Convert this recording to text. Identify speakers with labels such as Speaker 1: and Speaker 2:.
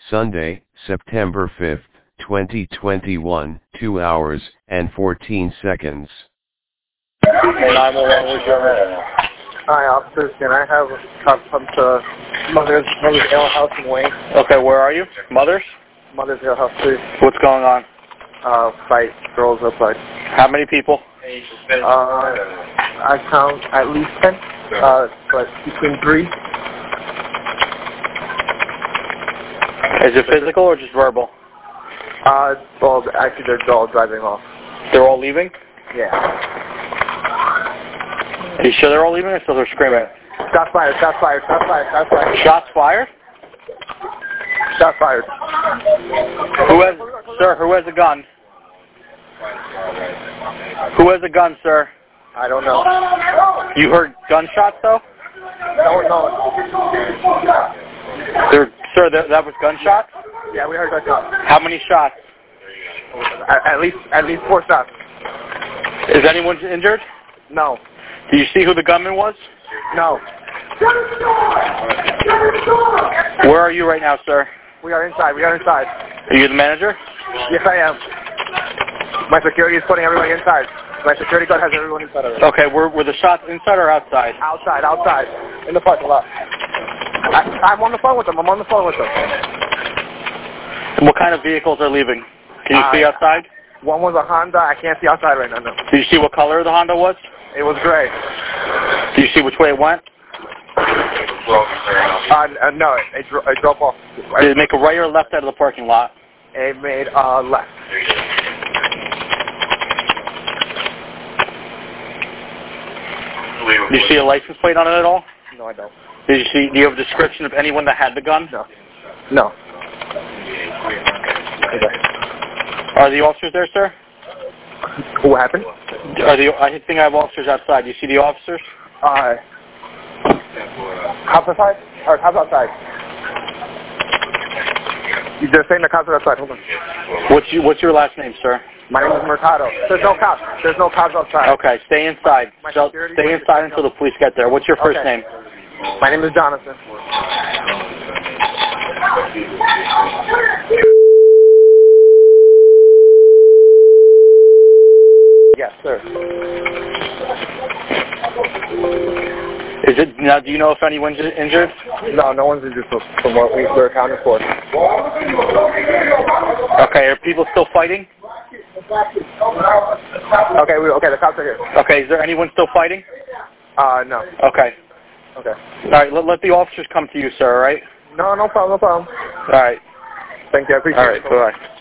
Speaker 1: Sunday, September 5th, 2021, 2 hours and 14 seconds.
Speaker 2: 911, where's your name?
Speaker 3: Hi, officers. Can I have a cop come to Mother's Ale House in Wayne?
Speaker 2: Okay, where are you? Mother's?
Speaker 3: Mother's Ale House, please.
Speaker 2: What's going on?
Speaker 3: Fight. Girls outside.
Speaker 2: How many people?
Speaker 3: I count at least 10, but between 3.
Speaker 2: Is it physical or just verbal?
Speaker 3: Well, actually, they're all driving off.
Speaker 2: They're all leaving?
Speaker 3: Yeah.
Speaker 2: Are you sure they're all leaving or still they're screaming?
Speaker 3: Shots fired, shots fired, shots fired, shots fired.
Speaker 2: Shots fired?
Speaker 3: Shots fired.
Speaker 2: Who has a gun? Who has a gun, sir?
Speaker 3: I don't know.
Speaker 2: You heard gunshots, though?
Speaker 3: No.
Speaker 2: Sir, that was gunshots?
Speaker 3: Yeah, we heard gunshots.
Speaker 2: How many shots?
Speaker 3: At least 4 shots.
Speaker 2: Is anyone injured?
Speaker 3: No.
Speaker 2: Do you see who the gunman was?
Speaker 3: No.
Speaker 2: Where are you right now, sir?
Speaker 3: We are inside.
Speaker 2: Are you the manager?
Speaker 3: Yes, I am. My security is putting everybody inside. My security guard has everyone inside already.
Speaker 2: Okay, were the shots inside or outside?
Speaker 3: Outside. In the parking lot. I'm on the phone with them.
Speaker 2: What kind of vehicles are leaving? Can you see outside?
Speaker 3: One was a Honda. I can't see outside right now, no.
Speaker 2: Did you see what color the Honda was?
Speaker 3: It was gray.
Speaker 2: Do you see which way it went?
Speaker 3: No, it drove off.
Speaker 2: Did it make a right or left out of the parking lot?
Speaker 3: It made left.
Speaker 2: Did you see a license plate on it at all?
Speaker 3: No, I don't.
Speaker 2: Do you have a description of anyone that had the gun?
Speaker 3: No.
Speaker 2: Are the officers there, sir?
Speaker 3: What happened?
Speaker 2: I think I have officers outside. Do you see the officers?
Speaker 3: Cops outside? Or cops outside? They're saying the cops are outside. Hold on.
Speaker 2: What's your last name, sir?
Speaker 3: My name is Mercado. There's no cops. There's no cops outside.
Speaker 2: Okay, stay inside. Stay inside until the police get there. What's your first name?
Speaker 3: My name is Jonathan. Yes, sir.
Speaker 2: Now, do you know if anyone's injured?
Speaker 3: No, no one's injured from what we're accounting for.
Speaker 2: Okay, are people still fighting?
Speaker 3: Okay, the cops are here.
Speaker 2: Okay, is there anyone still fighting?
Speaker 3: No.
Speaker 2: Okay.
Speaker 3: Okay.
Speaker 2: All right, let the officers come to you, sir, all right?
Speaker 3: No problem.
Speaker 2: All right.
Speaker 3: Thank you, I appreciate it.
Speaker 2: All right, bye-bye.